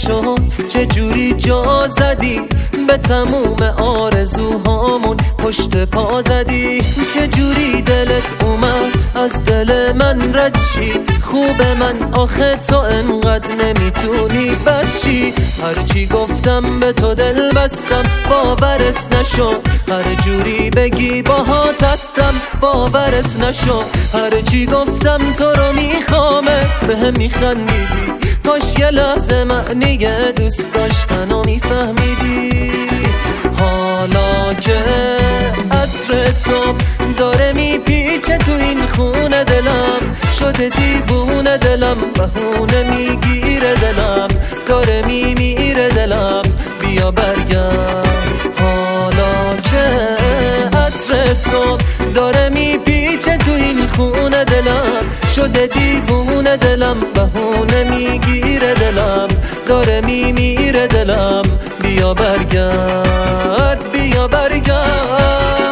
نشد، چه جوری جا زدی به تموم آرزوهامون پشت پا زدی. چه جوری دلت اومد از دل من رد شی، خوب من آخه تو انقدر نمیتونی بچی. هرچی گفتم به تو دل بستم باورت نشد، هر جوری بگی باهات هستم باورت نشد. هرچی گفتم تو رو میخوامت بهم میخندیدی، کاش یه لحظه معنی دوست داشتن رو میفهمیدی. حالا که عطر تو داره میپیچه تو این خونه دلم، شده دیوونه دلم، بهونه میگیره دلم، داره میمیره دلم، بیا برگرد. حالا که عطر تو داره میپیچه تو این خونه دلم، شده دیوونه دلم، بهونه میگیره دلم، داره میمیره دلم، بیا برگرد بیا برگرد.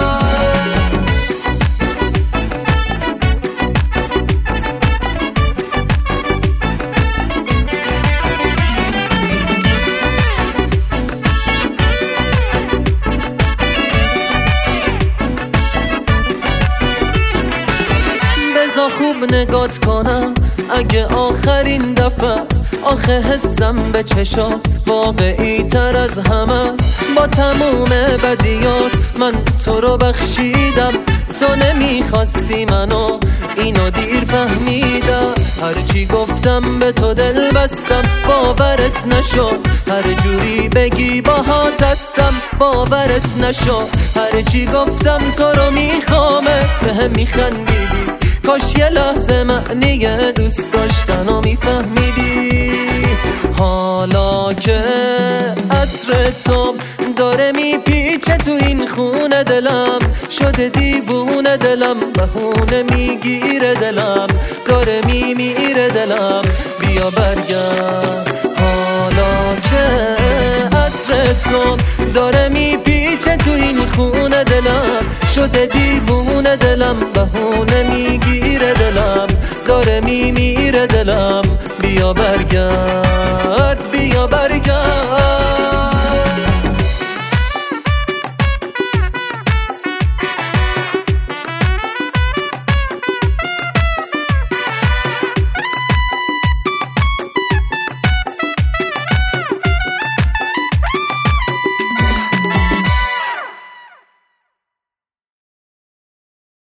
بذار خوب نگات کنم اگه آخرین دفعه است، آخه حسم به چشات واقعی تر از همه است. با تموم بدیات من تو رو بخشیدم، تو نمیخواستی منو اینو دیر فهمیدم. هرچی گفتم به تو دل بستم باورت نشد، هر جوری بگی باهات هستم باورت نشد. هرچی گفتم تو رو میخوامت بهم میخندیدی، کاش یه لحظه معنی دوست داشتن رو میفهمیدی. حالا که عطر تو داره میپیچه تو این خونه دلم، شده دیوونه دلم، بهونه میگیره دلم، داره میمیره دلم، بیا برگرد. حالا که عطر تو داره میپیچه تو این خونه دلم، شده دیوونه دلم، بهونه